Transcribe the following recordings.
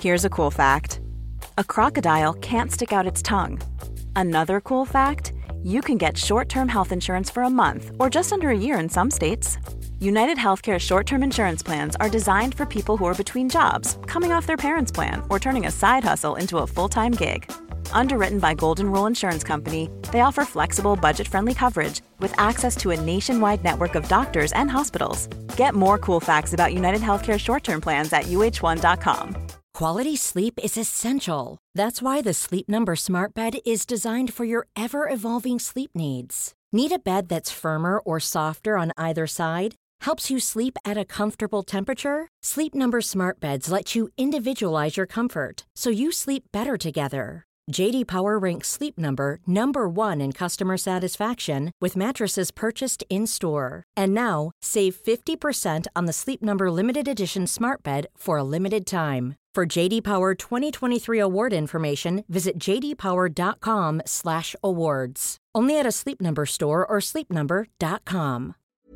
Here's a cool fact. A crocodile can't stick out its tongue. Another cool fact, you can get short-term health insurance for a month or just under a year in some states. United Healthcare short-term insurance plans are designed for people who are between jobs, coming off their parents' plan, or turning a side hustle into a full-time gig. Underwritten by Golden Rule Insurance Company, they offer flexible, budget-friendly coverage with access to a nationwide network of doctors and hospitals. Get more cool facts about United Healthcare short-term plans at uh1.com. Quality sleep is essential. That's why the Sleep Number Smart Bed is designed for your ever-evolving sleep needs. Need a bed that's firmer or softer on either side? Helps you sleep at a comfortable temperature? Sleep Number Smart Beds let you individualize your comfort, so you sleep better together. J.D. Power ranks Sleep Number number 1 in customer satisfaction with mattresses purchased in-store. And now, save 50% on the Sleep Number Limited Edition Smart Bed for a limited time. For J.D. Power 2023 award information, visit jdpower.com/awards. Only at a Sleep Number store or sleepnumber.com.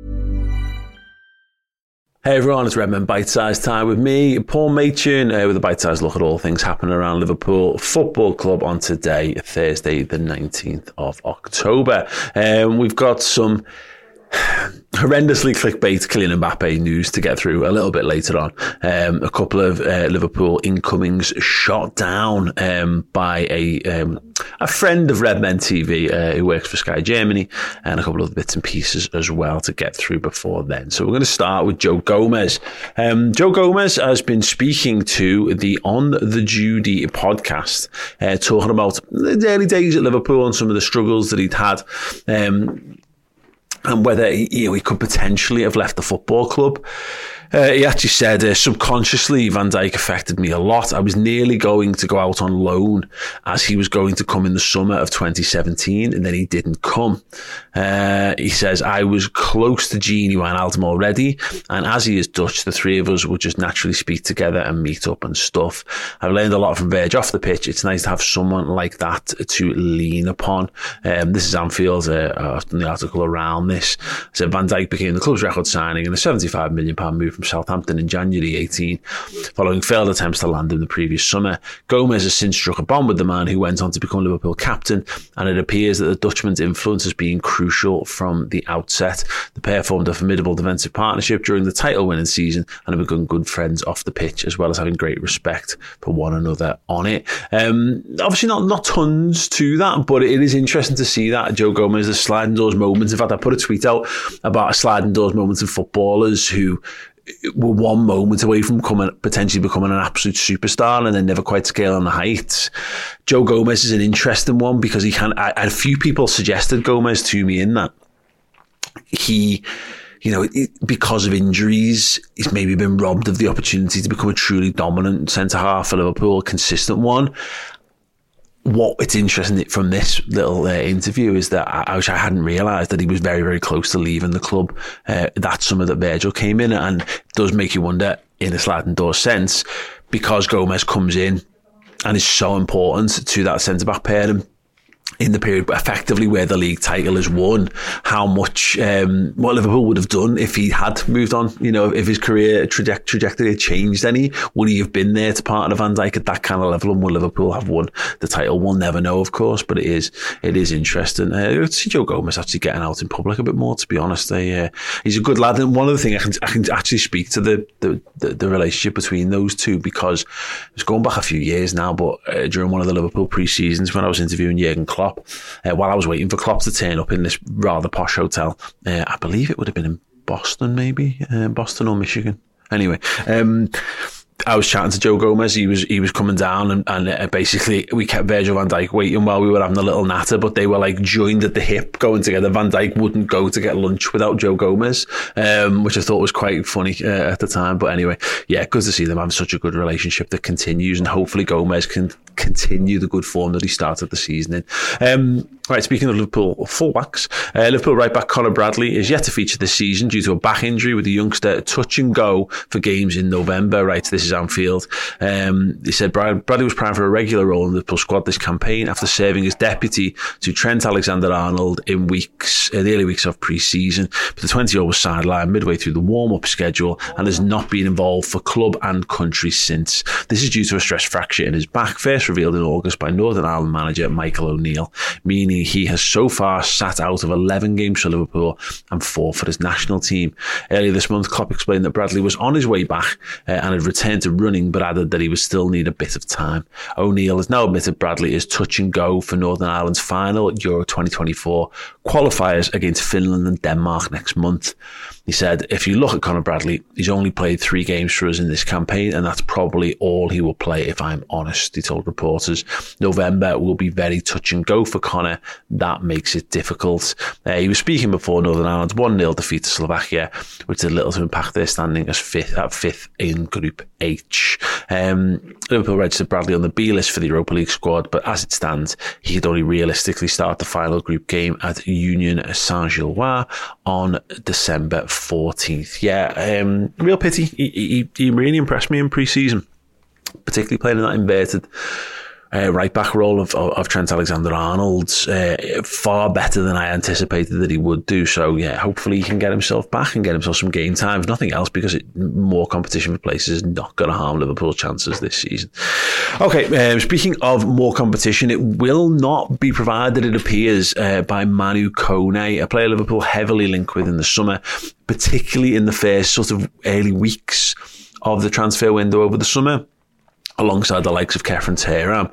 Hey everyone, it's Redmen Bite Size Time with me, Paul Machin, with a bite-sized look at all things happening around Liverpool Football Club on today, Thursday, the 19th of October. We've got some horrendously clickbait Kylian Mbappe news to get through a little bit later on. A couple of Liverpool incomings shot down by a friend of Redmen TV who works for Sky Germany, and a couple of bits and pieces as well to get through before then. So we're going to start with Joe Gomez. Joe Gomez has been speaking to the On the Judy podcast, talking about the early days at Liverpool and some of the struggles that he'd had. And whether he could potentially have left the football club. He actually said, subconsciously, Van Dijk affected me a lot. I was nearly going to go out on loan as he was going to come in the summer of 2017, and then he didn't come. He says, I was close to Gini Wijnaldum already, and as he is Dutch, the three of us would just naturally speak together and meet up and stuff. I've learned a lot from Virg off the pitch. It's nice to have someone like that to lean upon. This is Anfield. I've done the article around this. So Van Dijk became the club's record signing in a £75 million move from Southampton in January 18, following failed attempts to land him the previous summer. Gomez has since struck a bond with the man, who went on to become Liverpool captain, and it appears that the Dutchman's influence has been crucial from the outset. The pair formed a formidable defensive partnership during the title-winning season and have become good friends off the pitch, as well as having great respect for one another on it. Obviously not tons to that, but it is interesting to see that Joe Gomez, the sliding doors moments. In fact, I put a tweet out about a sliding doors moments of footballers who were one moment away from potentially becoming an absolute superstar and then never quite scaling the heights. Joe Gomez is an interesting one because he can. A few people suggested Gomez to me in that he, because of injuries, he's maybe been robbed of the opportunity to become a truly dominant centre half for Liverpool, a consistent one. What it's interesting from this little interview is that I hadn't realised that he was very, very close to leaving the club that summer that Virgil came in, and it does make you wonder, in a sliding door sense, because Gomez comes in and is so important to that centre-back pairing in the period effectively where the league title is won, how much what Liverpool would have done if he had moved on, if his career trajectory had changed any, would he have been there to partner Van Dijk at that kind of level, and would Liverpool have won the title? We'll never know, of course, but it is interesting to see Joe Gomez actually getting out in public a bit more, to be honest. He's a good lad, and one of the things I can actually speak to the relationship between those two, because it's going back a few years now, but during one of the Liverpool pre-seasons when I was interviewing Jurgen Klopp, while I was waiting for Klopp to turn up in this rather posh hotel, I believe it would have been in Boston, maybe Boston or Michigan. Anyway, I was chatting to Joe Gomez. He was coming down, and basically we kept Virgil van Dijk waiting while we were having a little natter, but they were like joined at the hip going together. Van Dijk wouldn't go to get lunch without Joe Gomez, which I thought was quite funny at the time. But anyway, yeah, good to see them having such a good relationship that continues, and hopefully Gomez can continue the good form that he started the season in. Right, speaking of Liverpool fullbacks, Liverpool right back Conor Bradley is yet to feature this season due to a back injury, with the youngster touch and go for games in November. Right, this is Anfield. He said Bradley was primed for a regular role in the Liverpool squad this campaign after serving as deputy to Trent Alexander-Arnold in the early weeks of pre-season. But the 20-year-old was sidelined midway through the warm-up schedule and has not been involved for club and country since. This is due to a stress fracture in his back, first revealed in August by Northern Ireland manager Michael O'Neill, meaning he has so far sat out of 11 games for Liverpool and 4 for his national team. Earlier this month, Klopp explained that Bradley was on his way back and had returned to running, but added that he would still need a bit of time. O'Neill has now admitted Bradley is touch and go for Northern Ireland's final Euro 2024 qualifiers against Finland and Denmark next month. He said, if you look at Conor Bradley, he's only played 3 games for us in this campaign, and that's probably all he will play if I'm honest, he told reporters. November will be very touch and go for Conor. That makes it difficult. He was speaking before Northern Ireland's 1-0 defeat to Slovakia, which did little to impact their standing as fifth in Group H. Liverpool registered Bradley on the B list for the Europa League squad, but as it stands, he could only realistically start the final group game at Union Saint-Gilloise on December 14th. Yeah, real pity. He really impressed me in pre-season, particularly playing in that inverted right back role of Trent Alexander-Arnold, far better than I anticipated that he would do. So yeah, hopefully he can get himself back and get himself some game time, if nothing else, because more competition for places is not going to harm Liverpool's chances this season. Okay, speaking of more competition, it will not be provided, it appears, by Manu Kone, a player Liverpool heavily linked with in the summer, particularly in the first sort of early weeks of the transfer window over the summer, alongside the likes of Khéphren Thuram.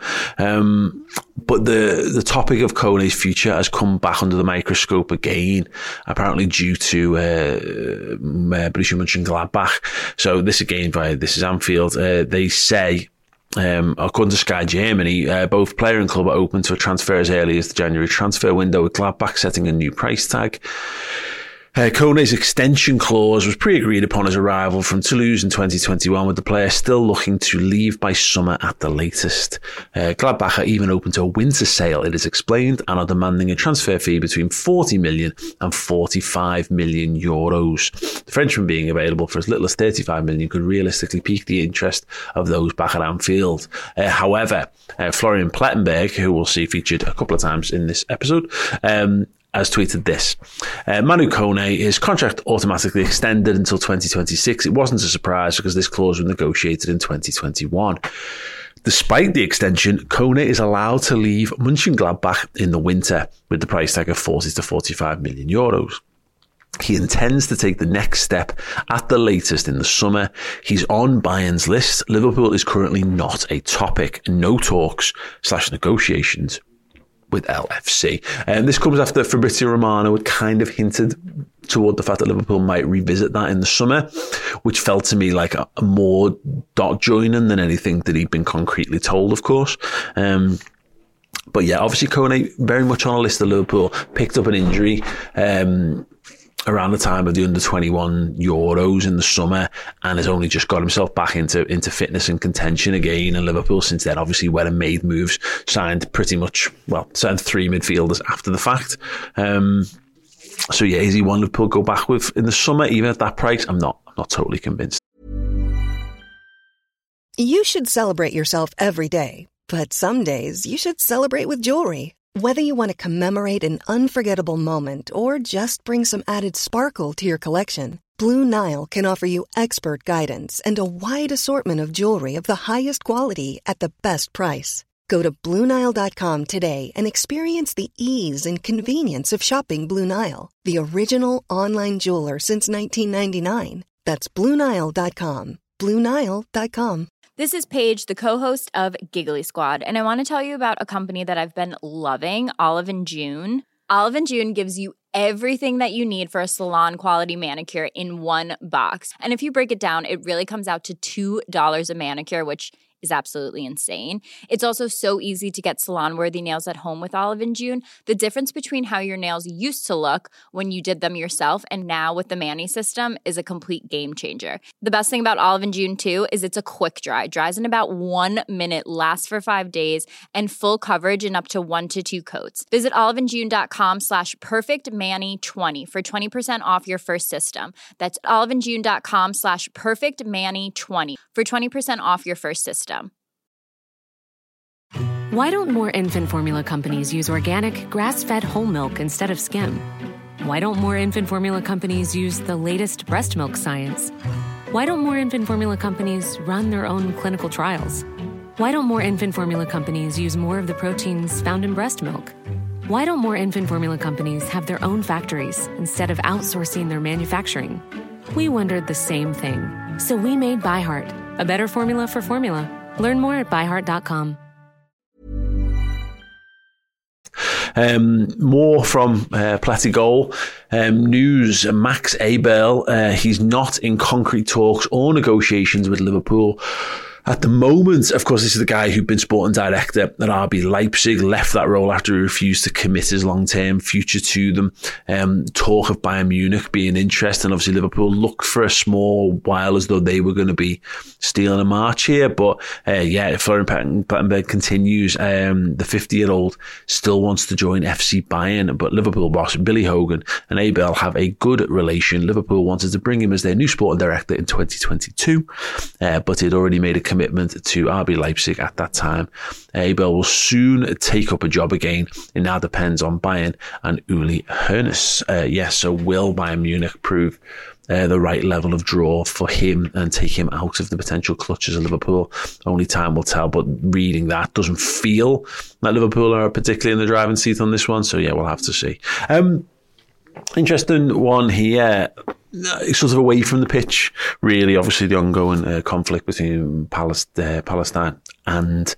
But the topic of Kone's future has come back under the microscope again, apparently due to Borussia Mönchengladbach. So this is Anfield. They say, according to Sky Germany, both player and club are open to a transfer as early as the January transfer window, with Gladbach setting a new price tag. Kone's extension clause was pre-agreed upon his arrival from Toulouse in 2021, with the player still looking to leave by summer at the latest. Gladbach are even open to a winter sale, it is explained, and are demanding a transfer fee between 40 million and 45 million euros. The Frenchman being available for as little as 35 million could realistically pique the interest of those back at Anfield. However, Florian Plettenberg, who we'll see featured a couple of times in this episode, has tweeted this. Manu Kone, his contract automatically extended until 2026. It wasn't a surprise because this clause was negotiated in 2021. Despite the extension, Kone is allowed to leave Mönchengladbach in the winter with the price tag of 40 to 45 million euros. He intends to take the next step at the latest in the summer. He's on Bayern's list. Liverpool is currently not a topic. No talks / negotiations with LFC. And this comes after Fabrizio Romano had kind of hinted toward the fact that Liverpool might revisit that in the summer, which felt to me like a more dot joining than anything that he'd been concretely told, of course. But yeah, obviously Kone very much on a list of Liverpool, picked up an injury around the time of the under-21 Euros in the summer, and has only just got himself back into fitness and contention again. And Liverpool since then obviously went and made moves, signed 3 midfielders after the fact. So yeah, is he one Liverpool go back with in the summer, even at that price? I'm not totally convinced. You should celebrate yourself every day, but some days you should celebrate with jewelry. Whether you want to commemorate an unforgettable moment or just bring some added sparkle to your collection, Blue Nile can offer you expert guidance and a wide assortment of jewelry of the highest quality at the best price. Go to BlueNile.com today and experience the ease and convenience of shopping Blue Nile, the original online jeweler since 1999. That's BlueNile.com. BlueNile.com. This is Paige, the co-host of Giggly Squad, and I want to tell you about a company that I've been loving, Olive & June. Olive & June gives you everything that you need for a salon-quality manicure in one box. And if you break it down, it really comes out to $2 a manicure, which is absolutely insane. It's also so easy to get salon-worthy nails at home with Olive & June. The difference between how your nails used to look when you did them yourself and now with the Mani system is a complete game changer. The best thing about Olive & June too is it's a quick dry. Dries in about 1 minute, lasts for 5 days, and full coverage in up to 1 to 2 coats. Visit oliveandjune.com/perfectmani20 for 20% off your first system. That's oliveandjune.com/perfectmani20 for 20% off your first system. Why don't more infant formula companies use organic, grass-fed whole milk instead of skim? Why don't more infant formula companies use the latest breast milk science? Why don't more infant formula companies run their own clinical trials? Why don't more infant formula companies use more of the proteins found in breast milk? Why don't more infant formula companies have their own factories instead of outsourcing their manufacturing? We wondered the same thing. So we made ByHeart, a better formula for formula. Learn more at byheart.com. More from Pletty Goal. News, Max Abel, he's not in concrete talks or negotiations with Liverpool at the moment. Of course, this is the guy who'd been sporting director at RB Leipzig, left that role after he refused to commit his long-term future to them. Talk of Bayern Munich being interested, and obviously Liverpool looked for a small while as though they were going to be stealing a march here. But Florian Plettenberg continues. The 50-year-old still wants to join FC Bayern, but Liverpool boss Billy Hogan and Abel have a good relation. Liverpool wanted to bring him as their new sporting director in 2022, but he'd already made a commitment to RB Leipzig at that time. Abel will soon take up a job again. It now depends on Bayern and Uli Hoeneß. So will Bayern Munich prove the right level of draw for him and take him out of the potential clutches of Liverpool? Only time will tell, but reading that doesn't feel that Liverpool are particularly in the driving seat on this one. So yeah, we'll have to see. Interesting one here, sort of away from the pitch, really. Obviously, the ongoing conflict between Palestine and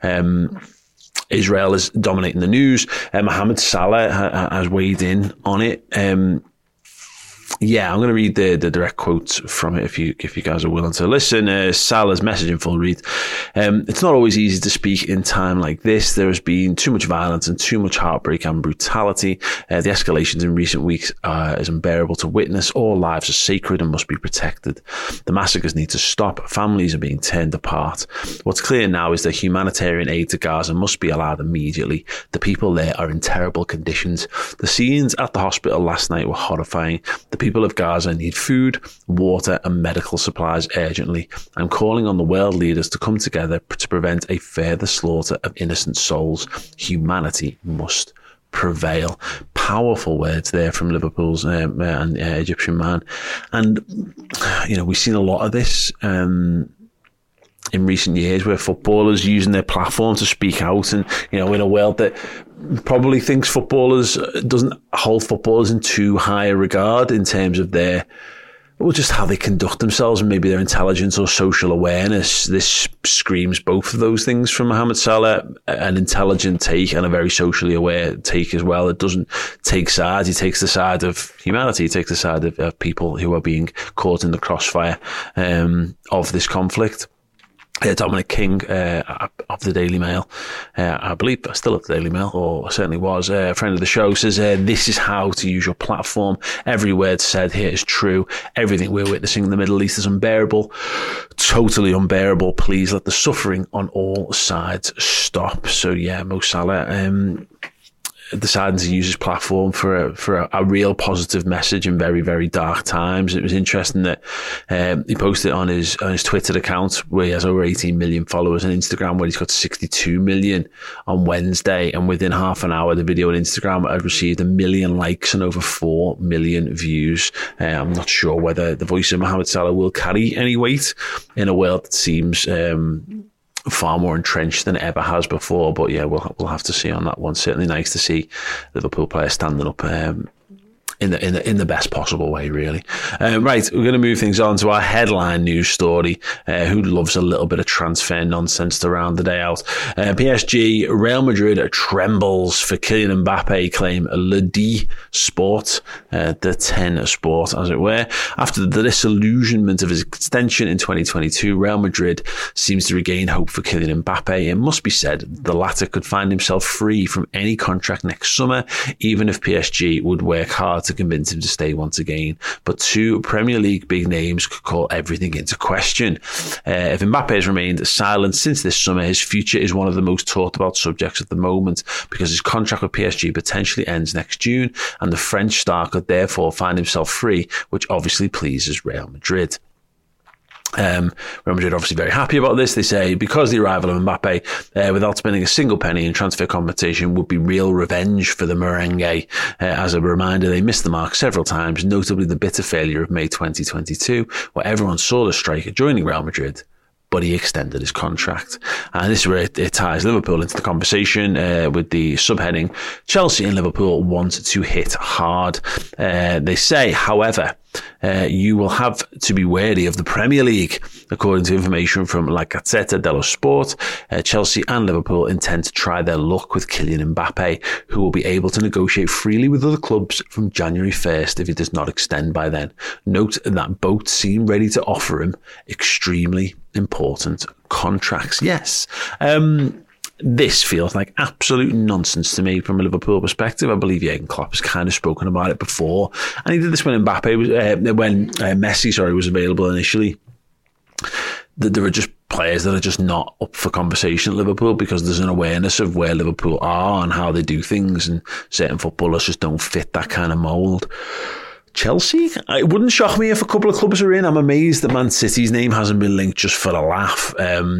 Israel is dominating the news. Mohamed Salah has weighed in on it. I'm going to read the direct quotes from it if you guys are willing to listen. Salah's message in full read. It's not always easy to speak in time like this. There has been too much violence and too much heartbreak and brutality. The escalations in recent weeks is unbearable to witness. All lives are sacred and must be protected. The massacres need to stop. Families are being torn apart. What's clear now is that humanitarian aid to Gaza must be allowed immediately. The people there are in terrible conditions. The scenes at the hospital last night were horrifying. The people of Gaza need food, water and medical supplies urgently. I'm calling on the world leaders to come together to prevent a further slaughter of innocent souls. Humanity must prevail. Powerful words there from Liverpool's Egyptian man. And, we've seen a lot of this in recent years, where footballers using their platform to speak out, and in a world that probably thinks doesn't hold footballers in too high a regard in terms of just how they conduct themselves and maybe their intelligence or social awareness. This screams both of those things from Mohamed Salah, an intelligent take and a very socially aware take as well. It doesn't take sides. He takes the side of humanity. He takes the side of people who are being caught in the crossfire of this conflict. Dominic King of the Daily Mail, I believe still at the Daily Mail, or certainly was, a friend of the show, says this is how to use your platform. Every word said here is true. Everything we're witnessing in the Middle East is unbearable, totally unbearable. Please let the suffering on all sides stop. So yeah, Mo Salah deciding to use his platform for a real positive message in very, very dark times. It was interesting that he posted on his Twitter account, where he has over 18 million followers, and Instagram, where he's got 62 million on Wednesday, and within half an hour the video on Instagram had received 1 million likes and over 4 million views. I'm not sure whether the voice of Mohamed Salah will carry any weight in a world that seems far more entrenched than it ever has before, but yeah, we'll have to see on that one. Certainly nice to see Liverpool players standing up in the best possible way, really. Right, we're going to move things on to our headline news story. Who loves a little bit of transfer nonsense to round the day out? PSG, Real Madrid trembles for Kylian Mbappe, claim Le 10 Sport, the 10 Sport, as it were. After the disillusionment of his extension in 2022, Real Madrid seems to regain hope for Kylian Mbappe. It must be said the latter could find himself free from any contract next summer, even if PSG would work hard to convince him to stay once again. But two Premier League big names could call everything into question. If Mbappe has remained silent since this summer, his future is one of the most talked about subjects at the moment, because his contract with PSG potentially ends next June, and the French star could therefore find himself free, which obviously pleases Real Madrid. Real Madrid are obviously very happy about this. They say because the arrival of Mbappe without spending a single penny in transfer compensation would be real revenge for the merengue. As a reminder, they missed the mark several times, notably the bitter failure of May 2022, where everyone saw the striker joining Real Madrid, but he extended his contract. And this is where it ties Liverpool into the conversation with the subheading, Chelsea and Liverpool want to hit hard. They say, however, you will have to be wary of the Premier League. According to information from La Gazzetta dello Sport, Chelsea and Liverpool intend to try their luck with Kylian Mbappe, who will be able to negotiate freely with other clubs from January 1st if he does not extend by then. Note that both seem ready to offer him extremely important contracts. Yes. This feels like absolute nonsense to me from a Liverpool perspective. I believe Jurgen Klopp has kind of spoken about it before, and he did this when Messi was available initially. There are just players that are just not up for conversation at Liverpool because there's an awareness of where Liverpool are and how they do things, and certain footballers just don't fit that kind of mould. Chelsea, it wouldn't shock me if a couple of clubs are in. I'm amazed that Man City's name hasn't been linked just for a laugh.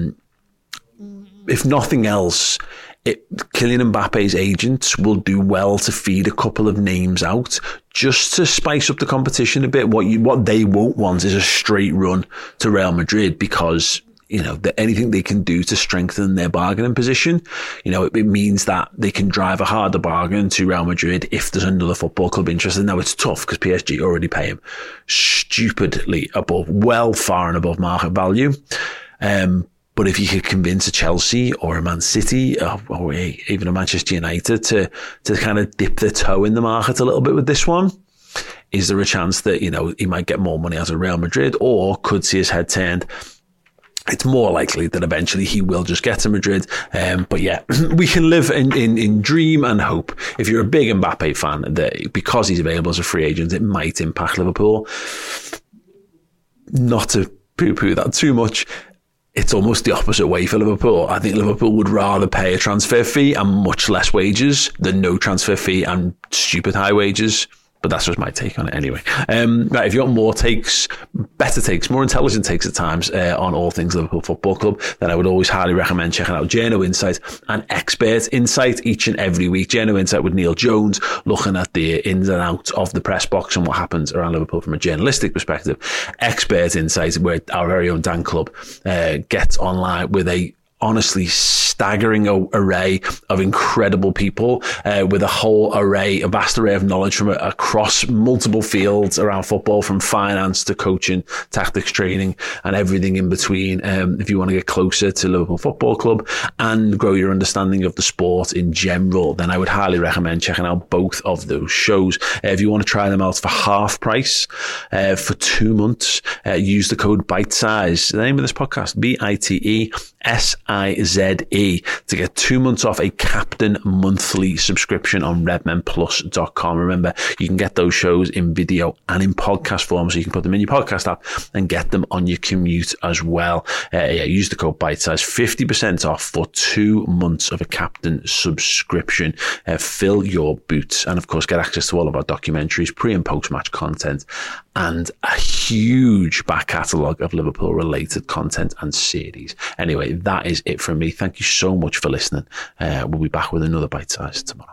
If nothing else, Kylian Mbappe's agents will do well to feed a couple of names out just to spice up the competition a bit. What they won't want is a straight run to Real Madrid, because anything they can do to strengthen their bargaining position, it means that they can drive a harder bargain to Real Madrid if there's another football club interested. Now, it's tough because PSG already pay him stupidly far and above market value. But if you could convince a Chelsea or a Man City or even a Manchester United to kind of dip their toe in the market a little bit with this one, is there a chance that, he might get more money out of Real Madrid, or could see his head turned? It's more likely that eventually he will just get to Madrid. But yeah, we can live in dream and hope. If you're a big Mbappe fan, that because he's available as a free agent, it might impact Liverpool. Not to poo-poo that too much, it's almost the opposite way for Liverpool. I think Liverpool would rather pay a transfer fee and much less wages than no transfer fee and stupid high wages. But that's just my take on it anyway. Right, if you want more takes, better takes, more intelligent takes at times on all things Liverpool Football Club, then I would always highly recommend checking out Journo Insight and Expert Insight each and every week. Journo Insight with Neil Jones, looking at the ins and outs of the press box and what happens around Liverpool from a journalistic perspective. Expert Insight, where our very own Dan Club gets online with a honestly staggering array of incredible people with a vast array of knowledge from across multiple fields around football, from finance to coaching, tactics training, and everything in between. If you want to get closer to Liverpool Football Club and grow your understanding of the sport in general, then I would highly recommend checking out both of those shows. If you want to try them out for half price for 2 months, use the code BITESIZE, the name of this podcast, BITESIZE, to get 2 months off a Captain monthly subscription on redmenplus.com. Remember, you can get those shows in video and in podcast form, so you can put them in your podcast app and get them on your commute as well. Use the code BITESIZE, 50% off for 2 months of a Captain subscription. Fill your boots, and of course get access to all of our documentaries, pre and post match content, and a huge back catalogue of Liverpool related content and series. Anyway, that is it from me. Thank you so much for listening. We'll be back with another Bite Size tomorrow.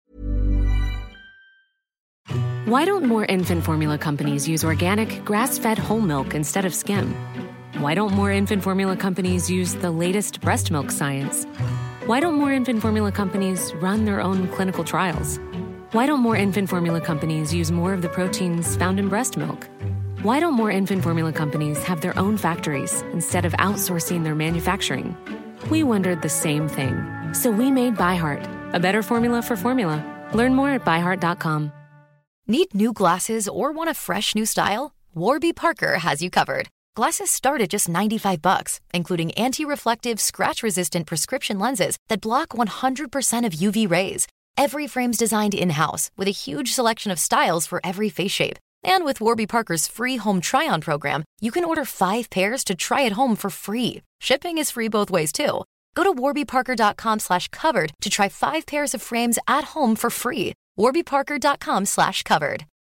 Why don't more infant formula companies use organic, grass-fed whole milk instead of skim? Why don't more infant formula companies use the latest breast milk science? Why don't more infant formula companies run their own clinical trials? Why don't more infant formula companies use more of the proteins found in breast milk? Why don't more infant formula companies have their own factories instead of outsourcing their manufacturing? We wondered the same thing. So we made ByHeart, a better formula for formula. Learn more at byheart.com. Need new glasses or want a fresh new style? Warby Parker has you covered. Glasses start at just $95, including anti-reflective, scratch-resistant prescription lenses that block 100% of UV rays. Every frame's designed in-house with a huge selection of styles for every face shape. And with Warby Parker's free home try-on program, you can order 5 pairs to try at home for free. Shipping is free both ways, too. Go to warbyparker.com/covered to try 5 pairs of frames at home for free. warbyparker.com/covered.